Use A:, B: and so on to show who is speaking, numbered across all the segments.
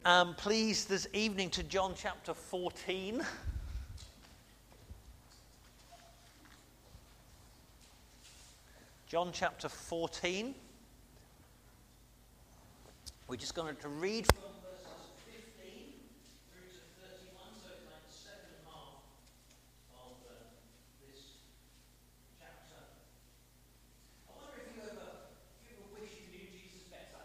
A: Please this evening to John chapter 14. John chapter 14. We're just going to read from verses 15 through to 31, so it's like the second half of this chapter. I wonder if you ever wish you knew Jesus better.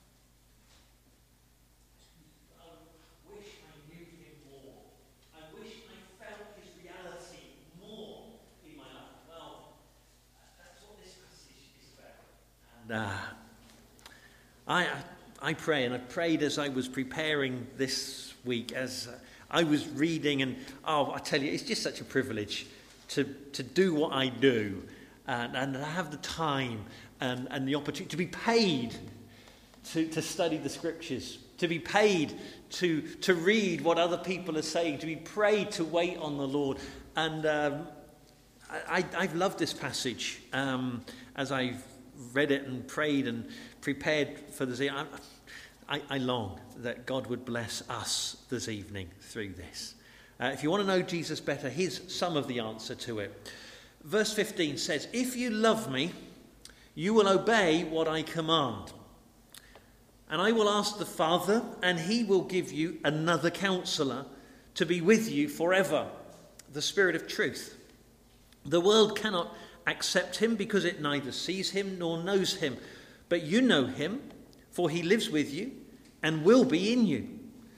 A: I wish I knew him more. I wish I felt his reality more in my life. Well, that's what this passage is about. And I pray, and I prayed as I was preparing this week, as I was reading, and I tell you, it's just such a privilege to do what I do, and have the time and the opportunity to be paid to study the scriptures, to be paid to read what other people are saying, to be prayed to wait on the Lord. And I've loved this passage as I've read it and prayed and prepared for this evening. I long that God would bless us this evening through this. If you want to know Jesus better, here's some of the answer to it. Verse 15 says, "If you love me, you will obey what I command. And I will ask the Father, and he will give you another counselor to be with you forever, the Spirit of truth. The world cannot accept him because it neither sees him nor knows him. But you know him, for he lives with you and will be in you.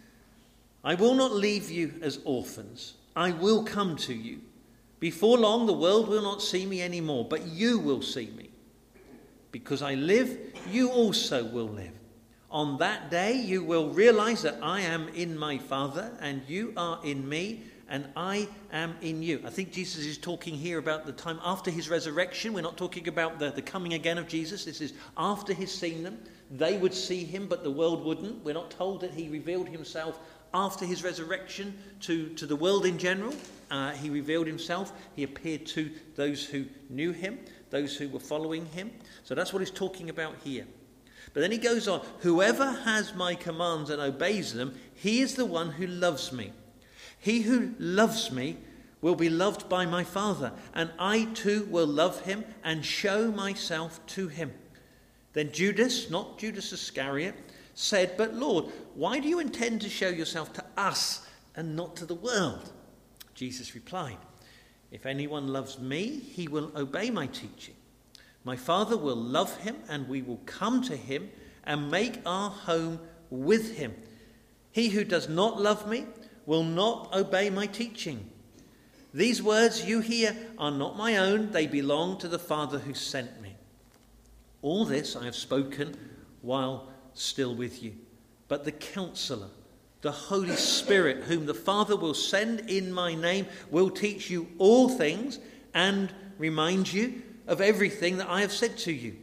A: I will not leave you as orphans. I will come to you. Before long, the world will not see me anymore, but you will see me. Because I live, you also will live. On that day, you will realize that I am in my Father, and you are in me, and I am in you." I think Jesus is talking here about the time after his resurrection. We're not talking about the coming again of Jesus. This is after he's seen them. They would see him, but the world wouldn't. We're not told that he revealed himself after his resurrection to the world in general. He revealed himself. He appeared to those who knew him, those who were following him. So that's what he's talking about here. But then he goes on, "Whoever has my commands and obeys them, he is the one who loves me. He who loves me will be loved by my Father, and I too will love him and show myself to him." Then Judas, not Judas Iscariot, said, "But Lord, why do you intend to show yourself to us and not to the world?" Jesus replied, "If anyone loves me, he will obey my teaching. My Father will love him, and we will come to him and make our home with him. He who does not love me will not obey my teaching. These words you hear are not my own. They belong to the Father who sent me. All this I have spoken while still with you. But the Counselor, the Holy Spirit, whom the Father will send in my name, will teach you all things and remind you of everything that I have said to you.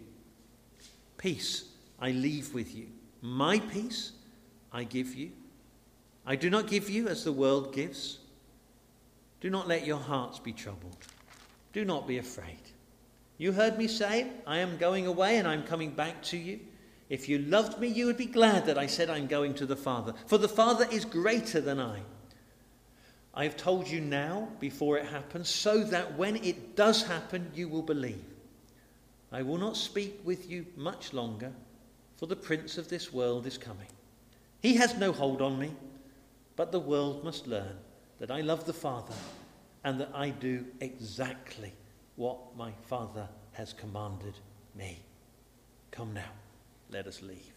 A: Peace I leave with you. My peace I give you. I do not give you as the world gives. Do not let your hearts be troubled. Do not be afraid. You heard me say, I am going away and I am coming back to you. If you loved me, you would be glad that I said I am going to the Father. For the Father is greater than I. I have told you now before it happens, so that when it does happen, you will believe. I will not speak with you much longer, for the prince of this world is coming. He has no hold on me, but the world must learn that I love the Father and that I do exactly what my Father has commanded me. Come now, let us leave.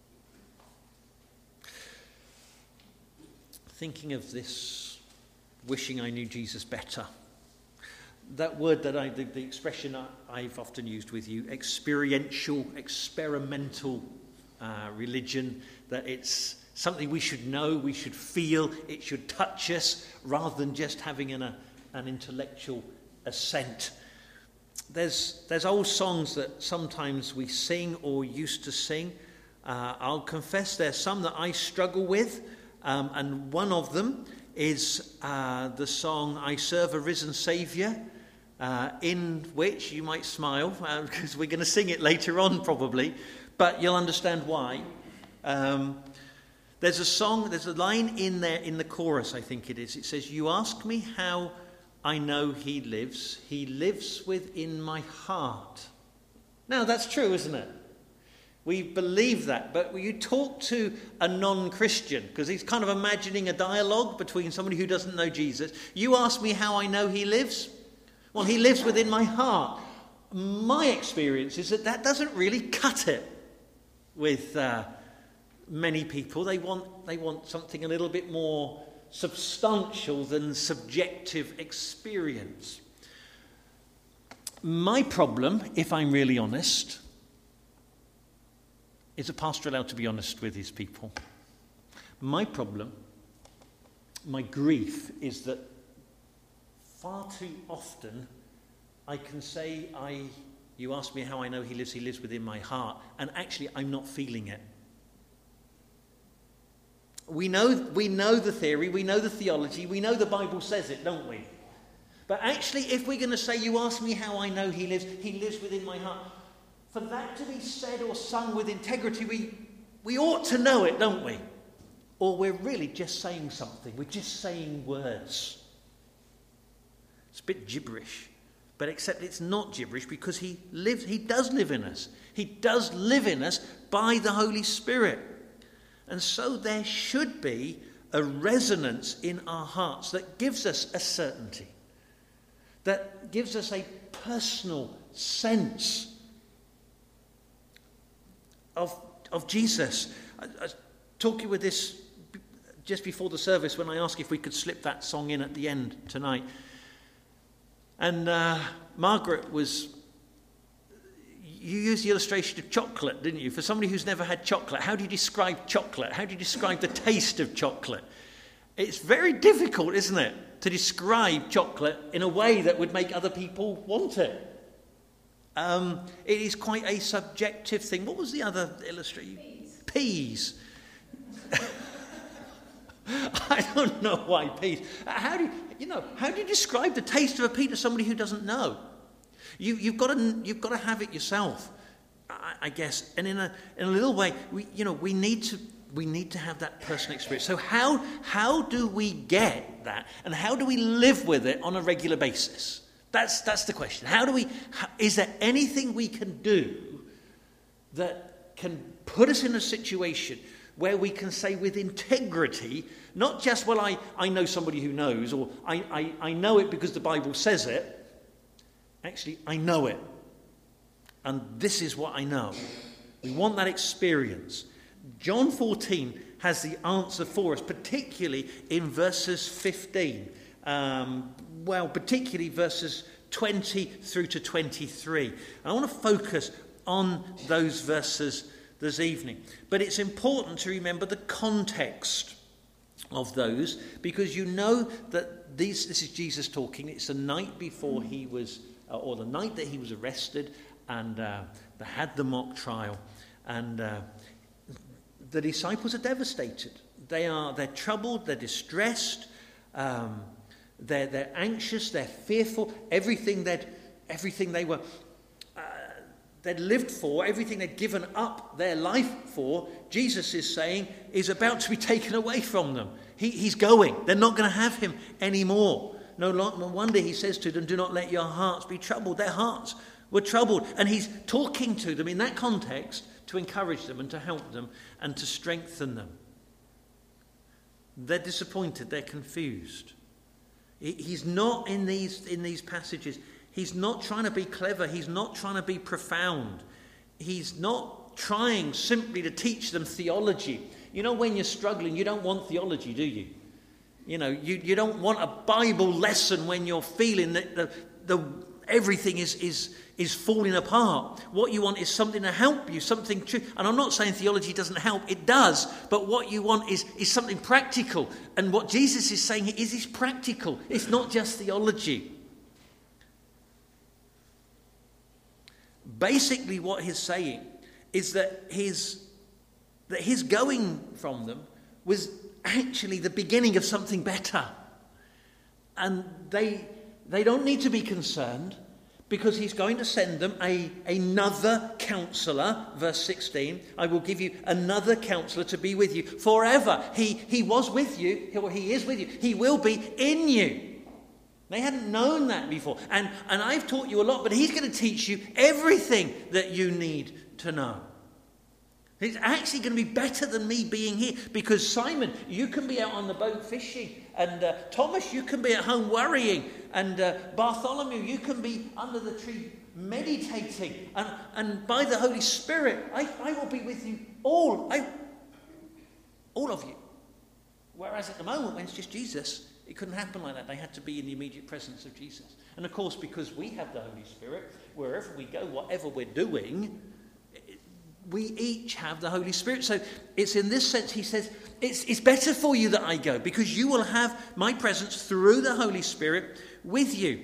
A: Thinking of this, wishing I knew Jesus better. That word that the expression I've often used with you, experiential, experimental religion, that it's something we should know, we should feel, it should touch us, rather than just having an intellectual assent. There's old songs that sometimes we sing or used to sing. I'll confess there's some that I struggle with, and one of them is the song "I Serve a Risen Saviour," in which you might smile, because we're going to sing it later on probably, but you'll understand why.
B: There's a line in there in the chorus, I think it is. It says, "You ask me how I know he lives. He lives within my heart." Now, that's true, isn't it? We believe that, but when you talk to a non-Christian, because he's kind of imagining a dialogue between somebody who doesn't know Jesus, "You ask me how I know he lives? Well, he lives within my heart." My experience is that doesn't really cut it with many people. They want something a little bit more substantial than subjective experience. My problem, if I'm really honest, is a pastor allowed to be honest with his people? My problem, my grief, is that far too often I can say, "You ask me how I know he lives within my heart," and actually I'm not feeling it. We know the theory, we know the theology, we know the Bible says it, don't we? But actually, if we're going to say, "You ask me how I know he lives within my heart," for that to be said or sung with integrity, we ought to know it, don't we? Or we're really just saying something. We're just saying words. It's a bit gibberish. But except it's not gibberish, because he does live in us. He does live in us by the Holy Spirit. And so there should be a resonance in our hearts that gives us a certainty, that gives us a personal sense of Jesus. I was talking with this just before the service when I asked if we could slip that song in at the end tonight. And Margaret you used the illustration of chocolate, didn't you? For somebody who's never had chocolate, how do you describe chocolate? How do you describe the taste of chocolate? It's very difficult, isn't it, to describe chocolate in a way that would make other people want it. It is quite a subjective thing. What was the other illustration? Peas. I don't know why peas. How do you describe the taste of a pea to somebody who doesn't know? You've got to have it yourself, I guess. And in a little way, we need to have that personal experience. So how do we get that, and how do we live with it on a regular basis? That's the question. Is there anything we can do that can put us in a situation where we can say with integrity, not just, "Well, I know somebody who knows," or I know it because the Bible says it. Actually, I know it. And this is what I know. We want that experience. John 14 has the answer for us, particularly in verses 15. Particularly verses 20 through to 23. And I want to focus on those verses this evening. But it's important to remember the context of those, because you know that this is Jesus talking. It's the night before he was, or the night that he was arrested, and they had the mock trial. And the disciples are devastated. They're troubled, they're distressed, they're anxious, they're fearful. Everything they were they'd lived for, everything they'd given up their life for, Jesus is saying, is about to be taken away from them. He's going. They're not going to have him anymore. No wonder he says to them, "Do not let your hearts be troubled." Their hearts were troubled. And he's talking to them in that context to encourage them and to help them and to strengthen them. They're disappointed. They're confused. He's not in these passages. He's not trying to be clever. He's not trying to be profound. He's not trying simply to teach them theology. You know, when you're struggling, you don't want theology, do you? You know, you don't want a Bible lesson when you're feeling that everything is falling apart. What you want is something to help you, something true. And I'm not saying theology doesn't help. It does. But what you want is something practical. And what Jesus is saying is practical. It's not just theology. Basically, what he's saying is that his going from them was actually the beginning of something better. And they don't need to be concerned, Because he's going to send them another counselor, verse 16. I will give you another counselor to be with you forever. He was with you, he is with you, he will be in you. They hadn't known that before. And I've taught you a lot, but he's going to teach you everything that you need to know. It's actually going to be better than me being here, because Simon, you can be out on the boat fishing, and Thomas, you can be at home worrying, and Bartholomew, you can be under the tree meditating, and by the Holy Spirit, I will be with you all of you. Whereas at the moment, when it's just Jesus, it couldn't happen like that. They had to be in the immediate presence of Jesus. And of course, because we have the Holy Spirit, wherever we go, whatever we're doing, we each have the Holy Spirit. So it's in this sense, he says, it's better for you that I go, because you will have my presence through the Holy Spirit with you.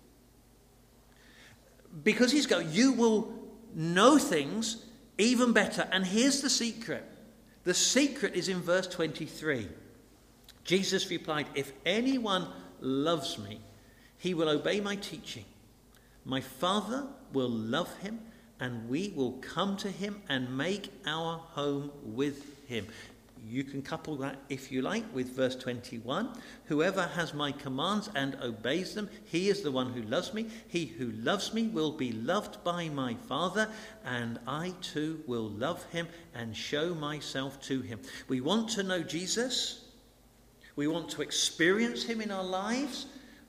B: Because he's going, you will know things even better. And here's the secret. The secret is in verse 23. Jesus replied, if anyone loves me, he will obey my teaching. My Father will love him, and we will come to him and make our home with him. You can couple that, if you like, with verse 21. Whoever has my commands and obeys them, he is the one who loves me. He who loves me will be loved by my Father, and I too will love him and show myself to him. We want to know Jesus. We want to experience him in our lives.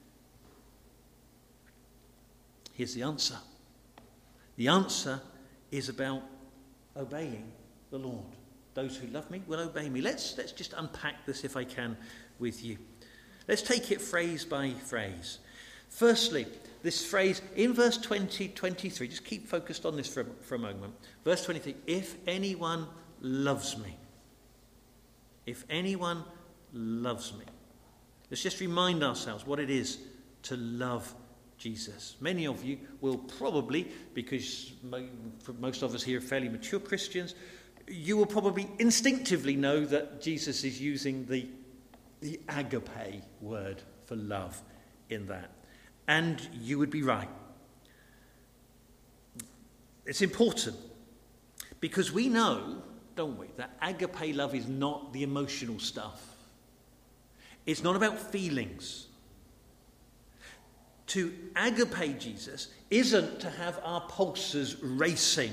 B: Here's the answer. The answer is about obeying the Lord. Those who love me will obey me. Let's just unpack this, if I can, with you. Let's take it phrase by phrase. Firstly, this phrase in verse 23, just keep focused on this for a moment. Verse 23, if anyone loves me. If anyone loves me. Let's just remind ourselves what it is to love Jesus. Many of you will probably, because most of us here are fairly mature Christians, you will probably instinctively know that Jesus is using the agape word for love in that. And you would be right. It's important because we know, don't we, that agape love is not the emotional stuff. It's not about feelings. To agape Jesus isn't to have our pulses racing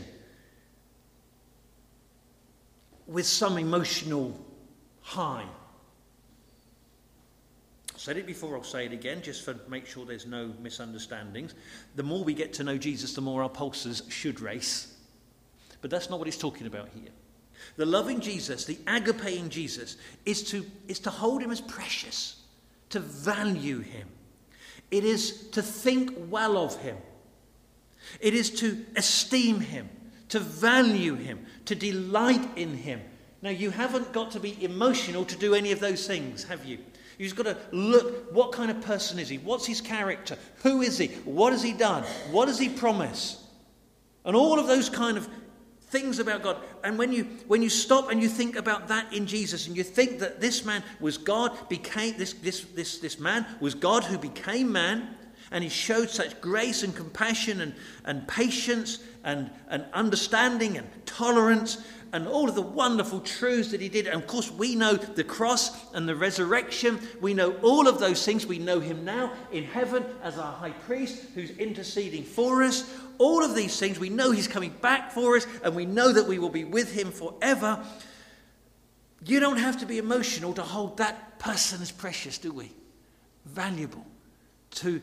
B: with some emotional high. I said it before, I'll say it again, just to make sure there's no misunderstandings. The more we get to know Jesus, the more our pulses should race. But that's not what he's talking about here. The loving Jesus, the agape-ing Jesus, is to hold him as precious, to value him. It is to think well of him. It is to esteem him, to value him, to delight in him. Now, you haven't got to be emotional to do any of those things, have you? You've just got to look, what kind of person is he? What's his character? Who is he? What has he done? What does he promise? And all of those kind of things about God. And when you stop and you think about that in Jesus, and you think that this man was God, became this man was God who became man, and he showed such grace and compassion and patience and understanding and tolerance and all of the wonderful truths that he did. And of course, we know the cross and the resurrection. We know all of those things. We know him now in heaven as our high priest who's interceding for us. All of these things, we know he's coming back for us, and we know that we will be with him forever. You don't have to be emotional to hold that person as precious, do we? Valuable. To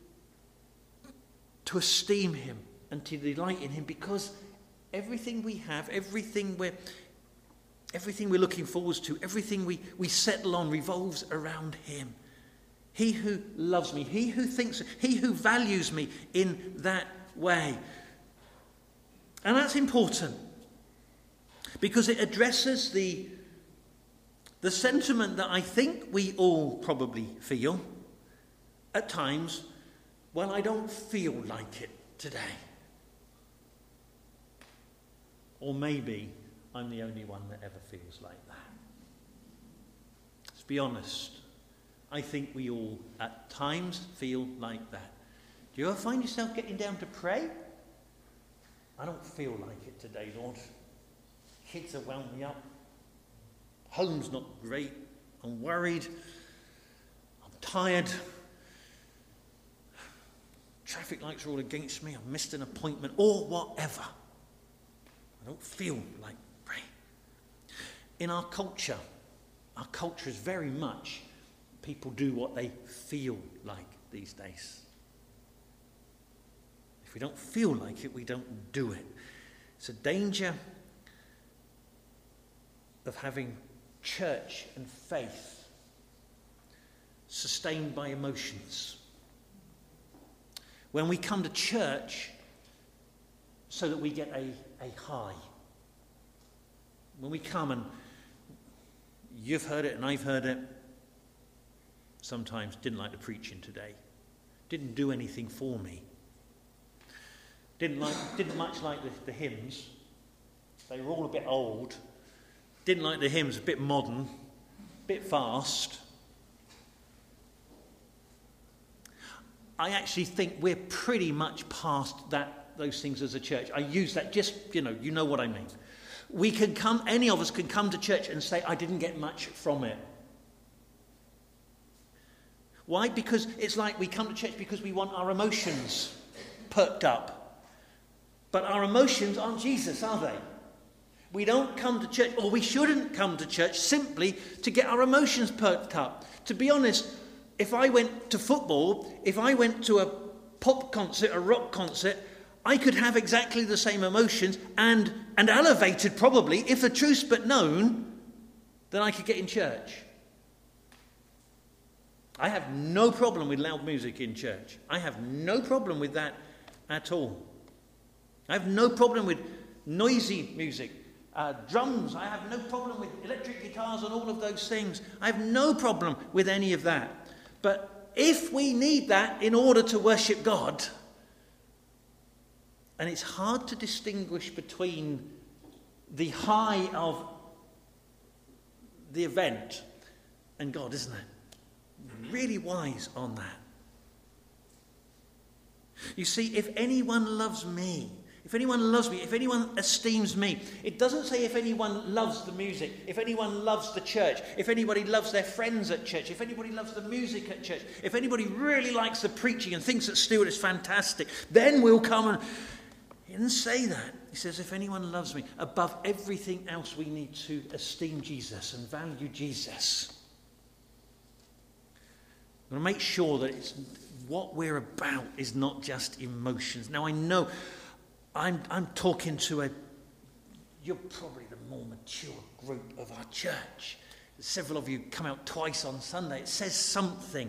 B: esteem him and to delight in him, because everything we have, everything we're looking forward to, everything we settle on revolves around him. He who loves me, he who values me in that way. And that's important because it addresses the sentiment that I think we all probably feel at times. Well, I don't feel like it today. Or maybe I'm the only one that ever feels like that. Let's be honest. I think we all at times feel like that. Do you ever find yourself getting down to pray? I don't feel like it today, Lord. Kids have wound me up. Home's not great. I'm worried. I'm tired. Traffic lights are all against me. I've missed an appointment or whatever. I don't feel like praying. In our culture is very much people do what they feel like these days. If we don't feel like it, we don't do it. It's a danger of having church and faith sustained by emotions. When we come to church so that we get a high. When we come, and you've heard it and I've heard it, sometimes didn't like the preaching today. Didn't do anything for me. Didn't much like the hymns. They were all a bit old. Didn't like the hymns, a bit modern, a bit fast. I actually think we're pretty much past those things as a church. I use that just, you know what I mean. We can come, any of us can come to church and say, I didn't get much from it. Why? Because it's like we come to church because we want our emotions perked up. But our emotions aren't Jesus, are they? We don't come to church, or we shouldn't come to church simply to get our emotions perked up. To be honest, if I went to football, if I went to a pop concert, a rock concert, I could have exactly the same emotions and elevated probably, if the truth's but known, than I could get in church. I have no problem with loud music in church. I have no problem with that at all. I have no problem with noisy music. Drums, I have no problem with electric guitars and all of those things. I have no problem with any of that. But if we need that in order to worship God, and it's hard to distinguish between the high of the event and God, isn't it? Really wise on that. You see, if anyone loves me, if anyone esteems me, it doesn't say if anyone loves the music, if anyone loves the church, if anybody loves their friends at church, if anybody loves the music at church, if anybody really likes the preaching and thinks that Stuart is fantastic, then we'll come and... He didn't say that. He says, if anyone loves me, above everything else we need to esteem Jesus and value Jesus. I'm going to make sure that it's what we're about is not just emotions. Now I know I'm talking to you're probably the more mature group of our church. Several of you come out twice on Sunday. It says something.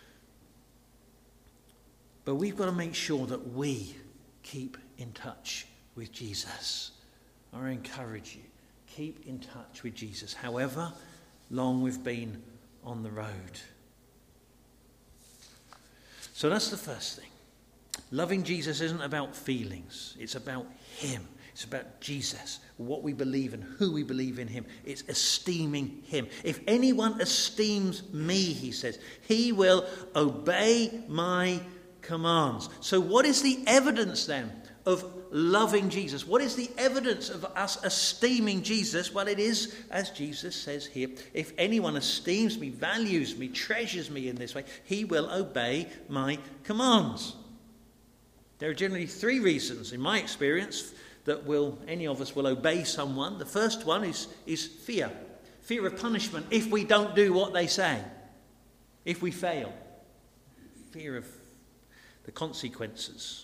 B: But we've got to make sure that we keep in touch with Jesus. I encourage you, keep in touch with Jesus, however long we've been on the road. So that's the first thing. Loving Jesus isn't about feelings. It's about him. It's about Jesus, what we believe and who we believe in him. It's esteeming him. If anyone esteems me, he says, he will obey my commands. So what is the evidence then of loving Jesus? What is the evidence of us esteeming Jesus? Well, it is, as Jesus says here, if anyone esteems me, values me, treasures me in this way, he will obey my commands. There are generally three reasons, in my experience, that any of us will obey someone. The first one is fear. Fear of punishment if we don't do what they say. If we fail. Fear of the consequences.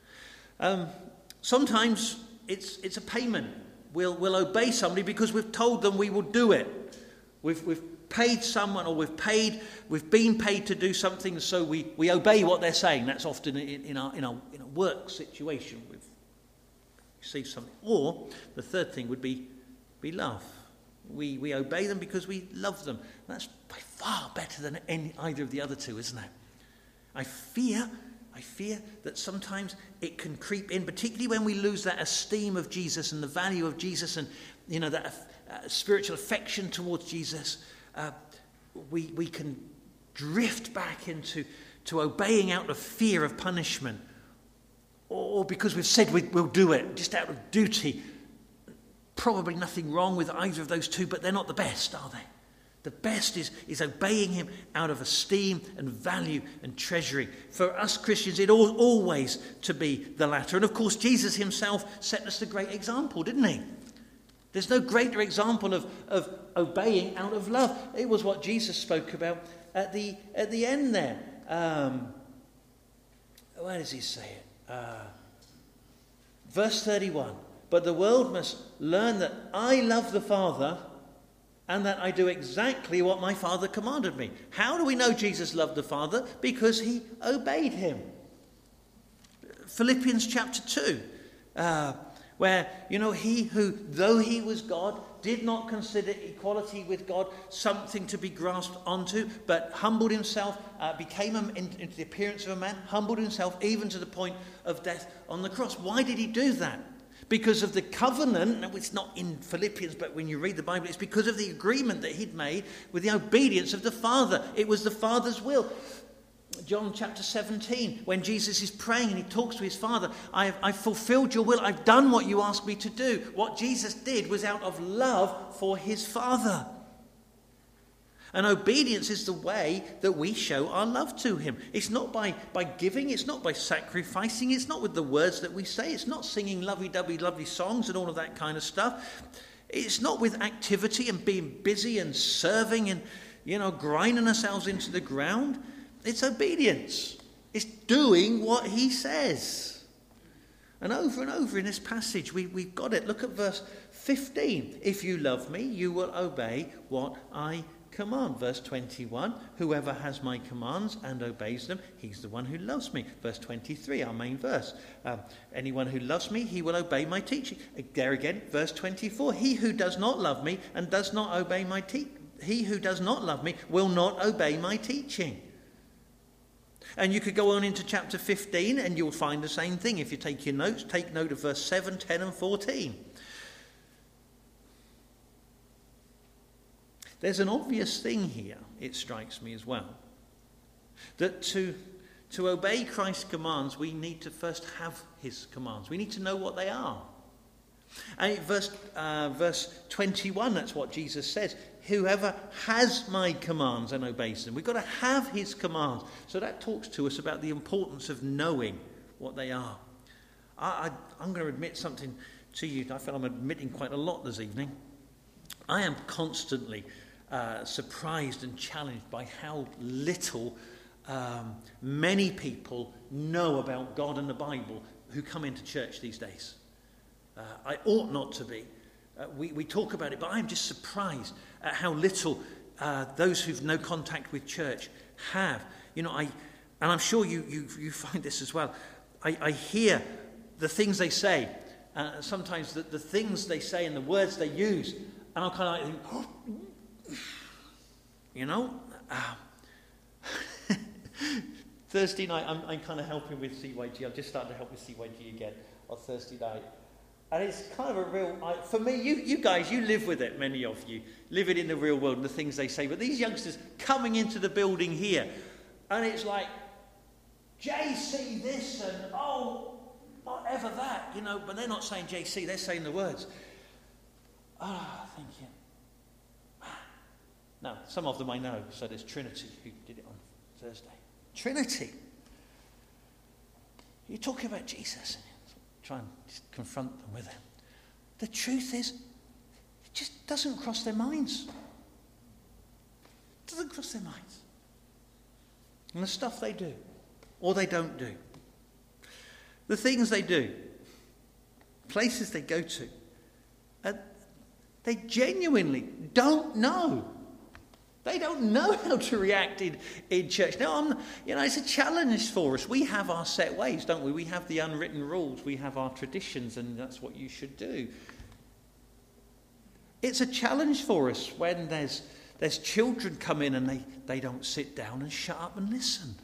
B: Sometimes it's a payment. We'll obey somebody because we've told them we will do it. We've paid someone, or we've been paid to do something, so we obey what they're saying. That's often in a work situation. We've received something. Or the third thing would be love. We obey them because we love them. That's by far better than either of the other two, isn't it? I fear that sometimes it can creep in, particularly when we lose that esteem of Jesus and the value of Jesus, and that spiritual affection towards Jesus. We can drift back into to obeying out of fear of punishment, or because we've said we'll do it, just out of duty. Probably nothing wrong with either of those two, but they're not the best, are they? The best is obeying him out of esteem and value and treasuring. For us Christians, it ought always to be the latter. And of course, Jesus himself set us a great example, didn't he? There's no greater example of obeying out of love. It was what Jesus spoke about at the end there. Where does he say it? Verse 31. But the world must learn that I love the Father and that I do exactly what my Father commanded me. How do we know Jesus loved the Father? Because he obeyed him. Philippians chapter 2, where, he who, though he was God, did not consider equality with God something to be grasped onto, but humbled himself, became into the appearance of a man, humbled himself even to the point of death on the cross. Why did he do that? Because of the covenant. Now, it's not in Philippians, but when you read the Bible, it's because of the agreement that he'd made with the obedience of the Father. It was the Father's will. John chapter 17, when Jesus is praying and he talks to his Father, I've fulfilled your will. I've done what you asked me to do. What Jesus did was out of love for his Father. And obedience is the way that we show our love to him. It's not by giving, it's not by sacrificing, it's not with the words that we say, it's not singing lovey-dovey, lovely songs and all of that kind of stuff. It's not with activity and being busy and serving and, grinding ourselves into the ground. It's obedience. It's doing what he says. And over in this passage, we've got it. Look at verse 15. If you love me, you will obey what I command. Verse 21, whoever has my commands and obeys them, he's the one who loves me. Verse 23, our main verse. Anyone who loves me, he will obey my teaching. There again, verse 24, he who does not love me and does not obey my he who does not love me will not obey my teaching. And you could go on into chapter 15 and you'll find the same thing. If you take your notes, take note of verse 7, 10 and 14. There's an obvious thing here, it strikes me as well, that to obey Christ's commands, we need to first have his commands. We need to know what they are. And verse 21, that's what Jesus says. Whoever has my commands and obeys them. We've got to have his commands. So that talks to us about the importance of knowing what they are. I'm going to admit something to you. I feel I'm admitting quite a lot this evening. I am constantly surprised and challenged by how little many people know about God and the Bible who come into church these days. I ought not to be. We talk about it, but I'm just surprised at how little those who've no contact with church have. And I'm sure you find this as well. I hear the things they say, sometimes the things they say and the words they use, and I'm kind of like, Thursday night, I'm kind of helping with CYG. I've just started to help with CYG again on Thursday night. And it's kind of a real, for me, you guys, you live with it, many of you. Live it in the real world and the things they say. But these youngsters coming into the building here, and it's like, JC this and, whatever that, but they're not saying JC, they're saying the words. Thank you. Now, some of them I know, so there's Trinity who did it on Thursday. Trinity. You're talking about Jesus. Try and just confront them with it. The truth is, it just doesn't cross their minds. It doesn't cross their minds. And the stuff they do, or they don't do. The things they do, places they go to, they genuinely don't know. They don't know how to react in church. Now, it's a challenge for us. We have our set ways, don't we? We have the unwritten rules. We have our traditions, and that's what you should do. It's a challenge for us when there's children come in and they don't sit down and shut up and listen.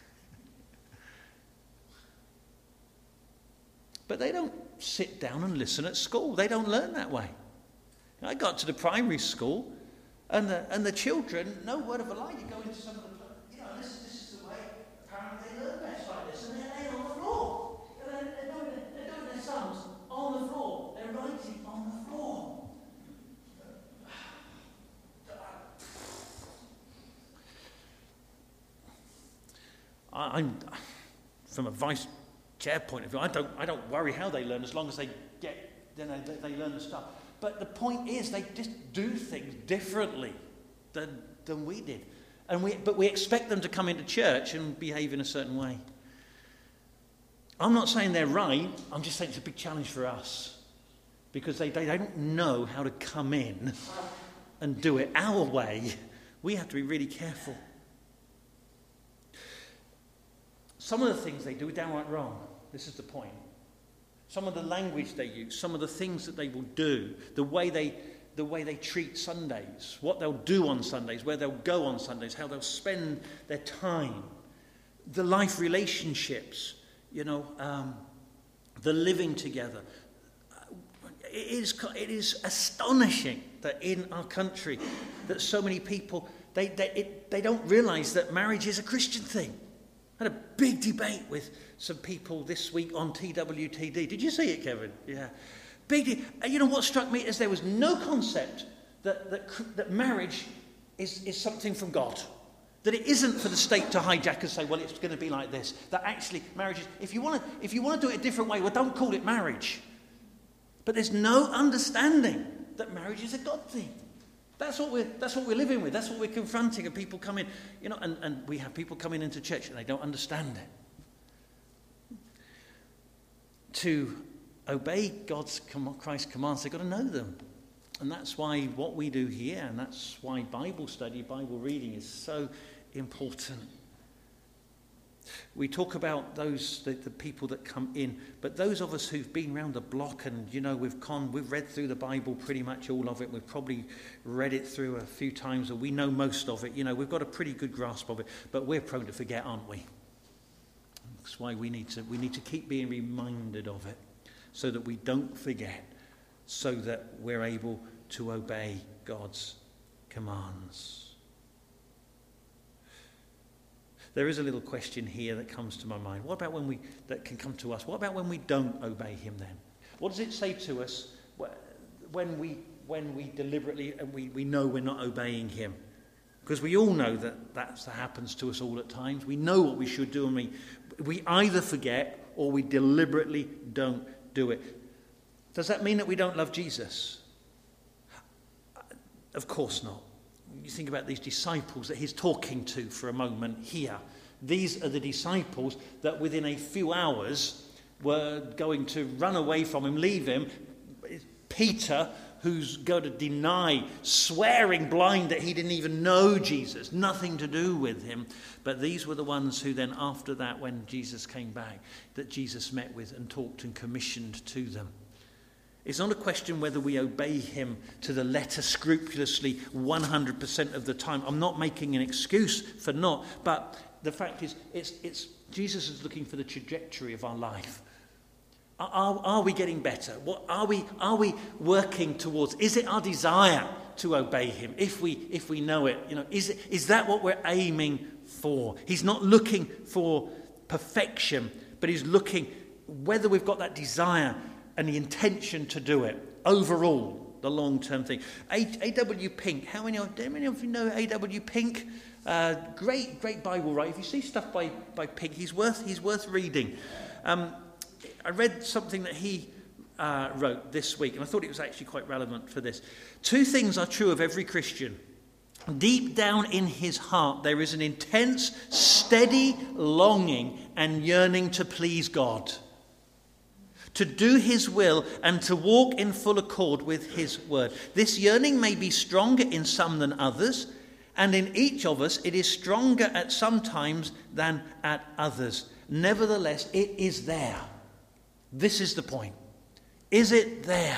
B: But they don't sit down and listen at school. They don't learn that way. I got to the primary school, and the children, no word of a lie, you go into some of the, this is the way they learn best like this, and they're laying on the floor. They're doing their sums on the floor. They're writing on the floor. I'm from a vice chair point of view. I don't worry how they learn as long as they get, they learn the stuff. But the point is, they just do things differently than we did, but we expect them to come into church and behave in a certain way. I'm not saying they're right. I'm just saying it's a big challenge for us because they don't know how to come in and do it our way. We have to be really careful. Some of the things they do are downright wrong. This is the point. Some of the language they use, some of the things that they will do, the way they treat Sundays, what they'll do on Sundays, where they'll go on Sundays, how they'll spend their time, the life relationships, the living together. It is astonishing that in our country that so many people, they don't realise that marriage is a Christian thing. I had a big debate with some people this week on TWTD. Did you see it, Kevin? Yeah. You know what struck me is there was no concept that marriage is something from God. That it isn't for the state to hijack and say, well, it's going to be like this. That actually marriage is, if you want to do it a different way, well, don't call it marriage. But there's no understanding that marriage is a God thing. That's what we're living with. That's what we're confronting. And people come in, and we have people coming into church and they don't understand it. To obey Christ's commands, they've got to know them. And that's why what we do here, and that's why Bible study, Bible reading is so important. We talk about the people that come in, but those of us who've been around the block and, we've read through the Bible, pretty much all of it. We've probably read it through a few times, or we know most of it. We've got a pretty good grasp of it, but we're prone to forget, aren't we? That's why we need to keep being reminded of it, so that we don't forget, so that we're able to obey God's commands. There is a little question here that comes to my mind. What about that can come to us? What about when we don't obey him then? What does it say to us when we deliberately, and we know we're not obeying him? Because we all know that happens to us all at times. We know what we should do, and we either forget or we deliberately don't do it. Does that mean that we don't love Jesus? Of course not. You think about these disciples that he's talking to for a moment here. These are the disciples that within a few hours were going to run away from him, leave him. Peter, who's going to deny, swearing blind that he didn't even know Jesus, nothing to do with him. But these were the ones who then, after that, when Jesus came back, that Jesus met with and talked and commissioned to them. It's not a question whether we obey him to the letter scrupulously 100% of the time. I'm not making an excuse for not, but the fact is, it's Jesus is looking for the trajectory of our life. Are we getting better? What are we working towards? Is it our desire to obey him? If we know it, is that what we're aiming for? He's not looking for perfection, but he's looking whether we've got that desire and the intention to do it. Overall, the long-term thing. A.W. Pink. How many of you know A.W. Pink? Great Bible writer. If you see stuff by Pink, he's worth reading. I read something that he wrote this week, and I thought it was actually quite relevant for this. 2 things are true of every Christian. Deep down in his heart, there is an intense, steady longing and yearning to please God, to do his will and to walk in full accord with his word. This yearning may be stronger in some than others, and in each of us it is stronger at some times than at others. Nevertheless, it is there. This is the point. Is it there?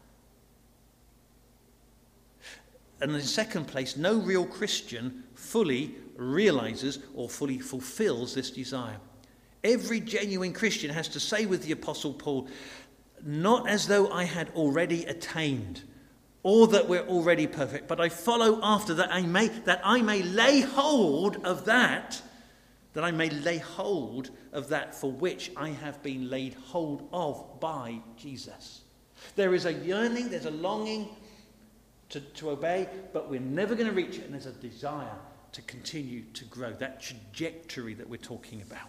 B: And in the second place, no real Christian fully realizes or fully fulfills this desire. Every genuine Christian has to say with the Apostle Paul, not as though I had already attained or that we're already perfect, but I follow after that I may lay hold of that that I may lay hold of that for which I have been laid hold of by Jesus. There is a yearning, there's a longing to obey, but we're never going to reach it, and there's a desire to continue to grow, that trajectory that we're talking about.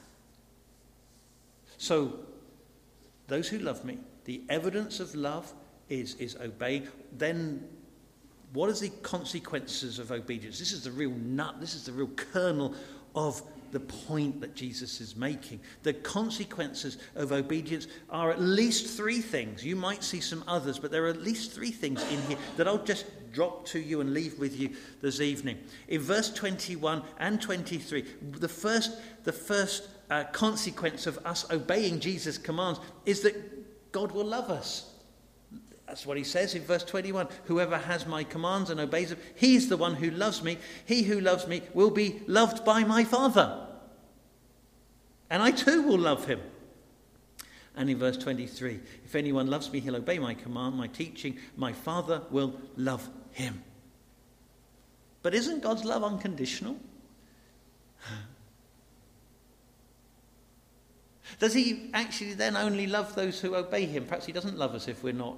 B: So, those who love me, the evidence of love is obeying. Then, what are the consequences of obedience? This is the real nut, this is the real kernel of the point that Jesus is making. The consequences of obedience are at least three things. You might see some others, but there are at least three things in here that I'll just drop to you and leave with you this evening. In verse 21 and 23, the first consequence of us obeying Jesus' commands is that God will love us. That's what he says in verse 21. Whoever has my commands and obeys them, he's the one who loves me. He who loves me will be loved by my Father. And I too will love him. And in verse 23, if anyone loves me, he'll obey my command, my teaching. My Father will love him. But isn't God's love unconditional? Does he actually then only love those who obey him? Perhaps he doesn't love us if we're not.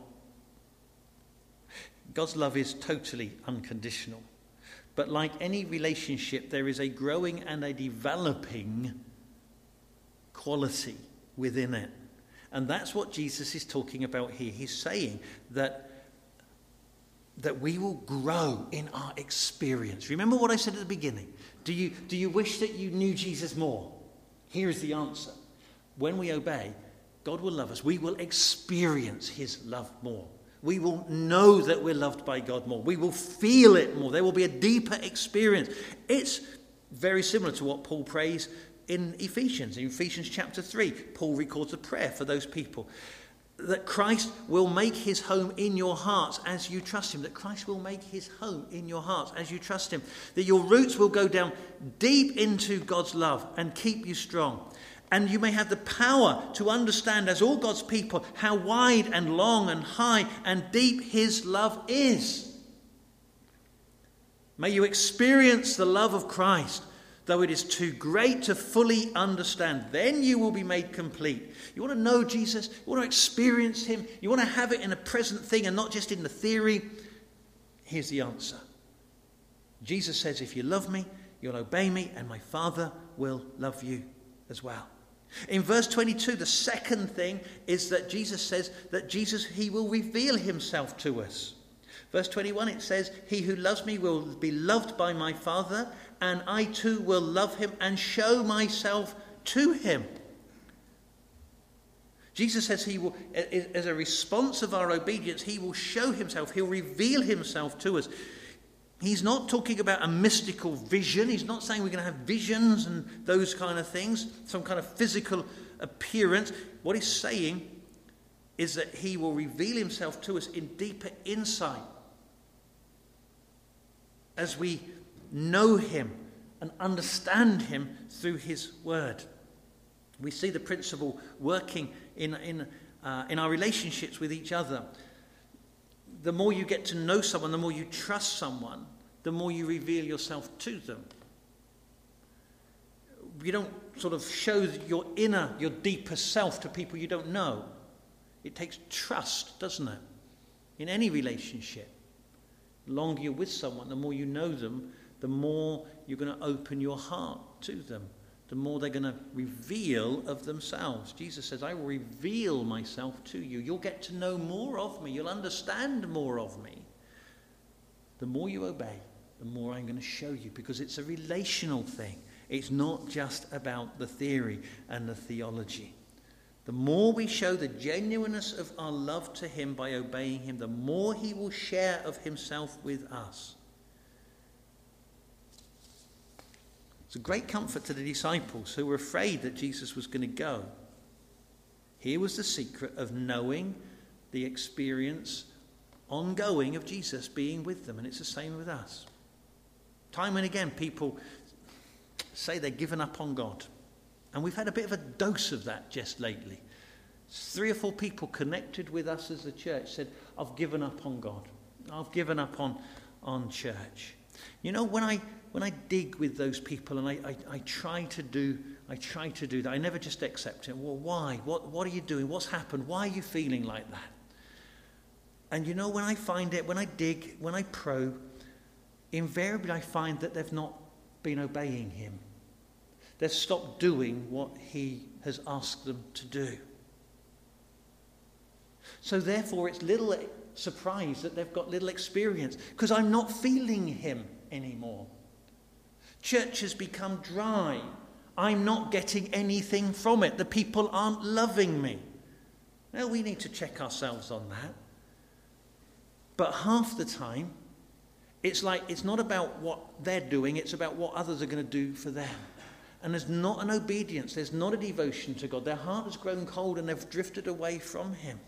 B: God's love is totally unconditional. But like any relationship, there is a growing and a developing quality within it. And that's what Jesus is talking about here. He's saying that we will grow in our experience. Remember what I said at the beginning? Do you wish that you knew Jesus more? Here's the answer. When we obey, God will love us. We will experience his love more. We will know that we're loved by God more. We will feel it more. There will be a deeper experience. It's very similar to what Paul prays in Ephesians. In Ephesians chapter 3, Paul records a prayer for those people. That Christ will make his home in your hearts as you trust him. That Christ will make his home in your hearts as you trust him. That your roots will go down deep into God's love and keep you strong. And you may have the power to understand, as all God's people, how wide and long and high and deep his love is. May you experience the love of Christ, though it is too great to fully understand. Then you will be made complete. You want to know Jesus? You want to experience him? You want to have it in a present thing and not just in the theory? Here's the answer. Jesus says, if you love me, you'll obey me, and my Father will love you as well. In verse 22, the second thing is that Jesus says that he will reveal himself to us. Verse 21, it says, he who loves me will be loved by my Father, and I too will love him and show myself to him. Jesus says he will, as a response of our obedience, he will show himself. He'll reveal himself to us. He's not talking about a mystical vision. He's not saying we're going to have visions and those kind of things, some kind of physical appearance. What he's saying is that he will reveal himself to us in deeper insight as we know him and understand him through his word. We see the principle working in our relationships with each other. The more you get to know someone, the more you trust someone, the more you reveal yourself to them. You don't sort of show your deeper self to people you don't know. It takes trust, doesn't it? In any relationship. The longer you're with someone, the more you know them, the more you're going to open your heart to them. The more they're going to reveal of themselves. Jesus says, I will reveal myself to you. You'll get to know more of me. You'll understand more of me. The more you obey, the more I'm going to show you, because it's a relational thing. It's not just about the theory and the theology. The more we show the genuineness of our love to him by obeying him, the more he will share of himself with us. It's a great comfort to the disciples who were afraid that Jesus was going to go. Here was the secret of knowing the experience ongoing of Jesus being with them. And it's the same with us. Time and again, people say they've given up on God. And we've had a bit of a dose of that just lately. 3 or 4 people connected with us as a church said, I've given up on God. I've given up on church. You know, when dig with those people and I try to do that, I never just accept it. Well, why? What are you doing? What's happened? Why are you feeling like that? And when I find it, when I dig, when I probe, invariably I find that they've not been obeying him. They've stopped doing what he has asked them to do. So therefore it's little surprise that they've got little experience, because I'm not feeling him anymore. Church has become dry. I'm not getting anything from it. The people aren't loving me. Now we need to check ourselves on that. But half the time, it's not about what they're doing, it's about what others are going to do for them. And there's not an obedience, there's not a devotion to God. Their heart has grown cold and they've drifted away from him.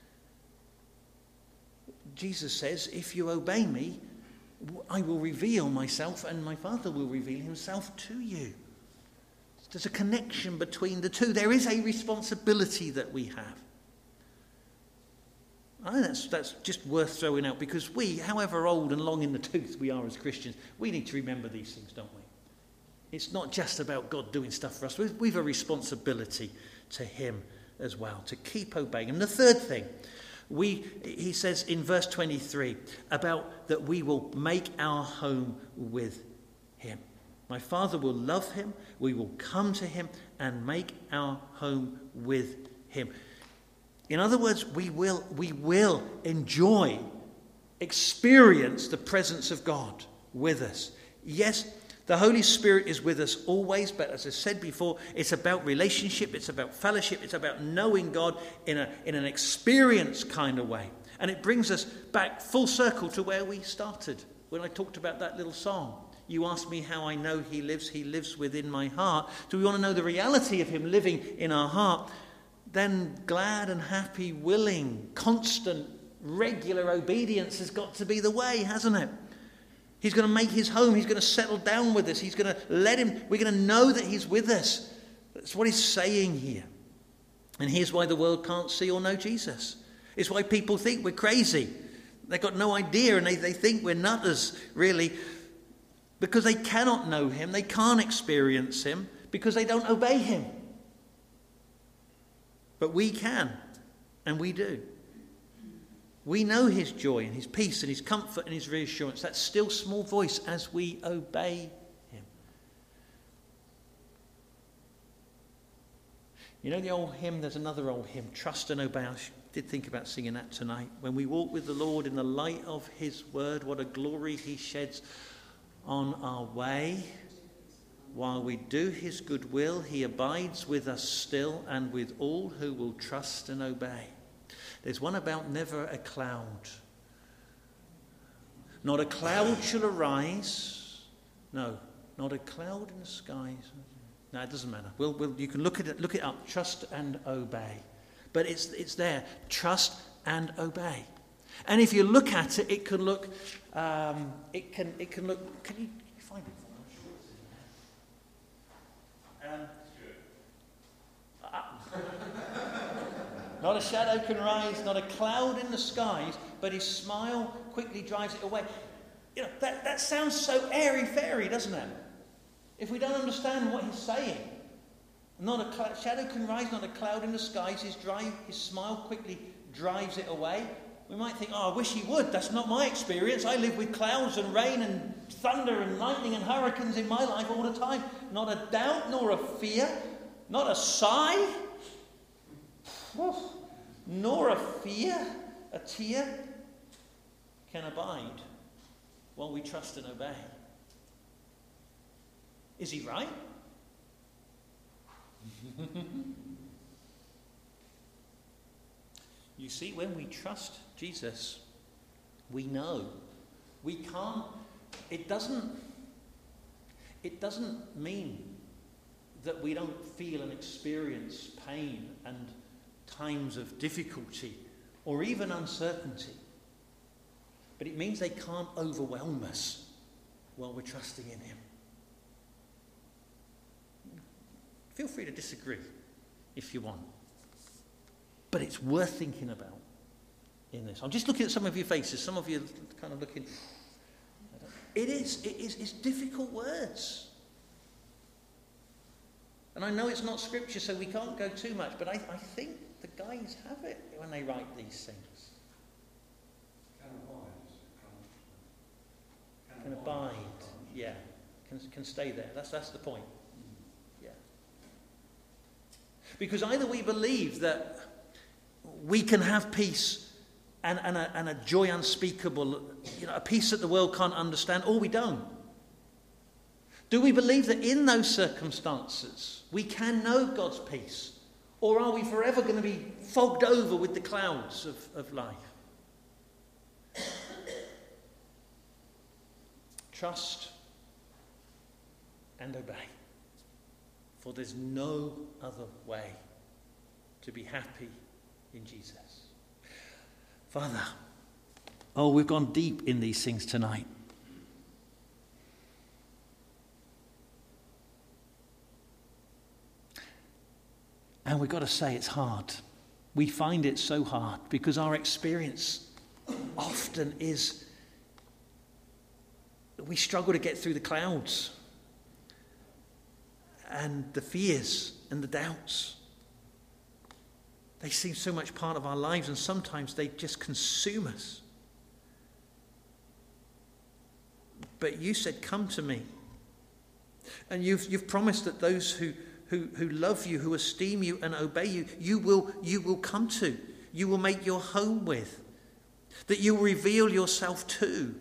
B: Jesus says, if you obey me, I will reveal myself and my Father will reveal himself to you. There's a connection between the two. There is a responsibility that we have. I think that's just worth throwing out, because we, however old and long in the tooth we are as Christians, we need to remember these things, don't we? It's not just about God doing stuff for us. We've a responsibility to him as well, to keep obeying. And the third thing, he says in verse 23, about that we will make our home with him. My Father will love him, we will come to him and make our home with him. In other words, we will enjoy, experience the presence of God with us. Yes, the Holy Spirit is with us always, but as I said before, it's about relationship, it's about fellowship, it's about knowing God in an experience kind of way. And it brings us back full circle to where we started, when I talked about that little song. You ask me how I know he lives within my heart. Do we want to know the reality of him living in our heart? Then glad and happy, willing, constant, regular obedience has got to be the way, hasn't it? He's going to make his home. He's going to settle down with us. He's going to we're going to know that he's with us. That's what he's saying here. And here's why the world can't see or know Jesus. It's why people think we're crazy. They've got no idea, and they think we're nutters, really, because they cannot know him. They can't experience him because they don't obey him. But we can, and we do. We know his joy and his peace and his comfort and his reassurance. That still small voice as we obey him. You know the old hymn, there's another old hymn, Trust and Obey. I did think about singing that tonight. When we walk with the Lord in the light of his word, what a glory he sheds on our way. While we do his good will, he abides with us still and with all who will trust and obey. There's one about never a cloud. Not a cloud shall arise. No, not a cloud in the skies. No, it doesn't matter. You can look it up. Trust and obey. But it's there. Trust and obey. And if you look at it, it can look. It can look. Can you find it? Not a shadow can rise, not a cloud in the skies, but his smile quickly drives it away. You know, that sounds so airy-fairy, doesn't it? If we don't understand what he's saying. Not a shadow can rise, not a cloud in the skies, his smile quickly drives it away. We might think, I wish he would. That's not my experience. I live with clouds and rain and thunder and lightning and hurricanes in my life all the time. Not a doubt, nor a fear, not a sigh, nor a fear, a tear can abide while we trust and obey. Is he right? You see, when we trust Jesus, we know. We can't. It doesn't mean that we don't feel and experience pain and times of difficulty or even uncertainty. But it means they can't overwhelm us while we're trusting in him. Feel free to disagree if you want. But it's worth thinking about in this. I'm just looking at some of your faces. Some of you are kind of looking. It's difficult words. And I know it's not scripture, so we can't go too much, but I think the guys have it when they write these things. Can abide. Yeah. Can stay there. That's the point. Yeah. Because either we believe that we can have peace and a joy unspeakable, a peace that the world can't understand, or we don't. Do we believe that in those circumstances we can know God's peace? Or are we forever going to be fogged over with the clouds of life? Trust and obey. For there's no other way to be happy in Jesus. Father, we've gone deep in these things tonight. And we've got to say it's hard. We find it so hard because our experience often is we struggle to get through the clouds and the fears and the doubts. They seem so much part of our lives, and sometimes they just consume us. But you said, come to me. And you've promised that those who love you, who esteem you and obey you, you will come to, you will make your home with, that you will reveal yourself to.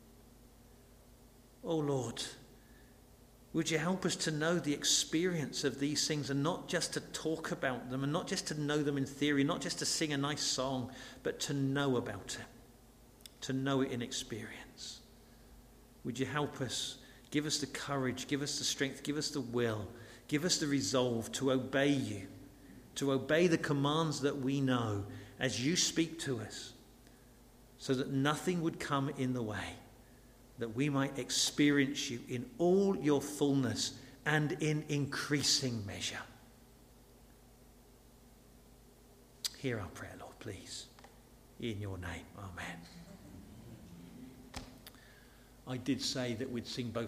B: Oh Lord, would you help us to know the experience of these things, and not just to talk about them, and not just to know them in theory, not just to sing a nice song, but to know about it, to know it in experience. Would you help us, give us the courage, give us the strength, give us the will, give us the resolve to obey you, to obey the commands that we know as you speak to us, so that nothing would come in the way, that we might experience you in all your fullness and in increasing measure. Hear our prayer, Lord, please. In your name, amen. I did say that we'd sing both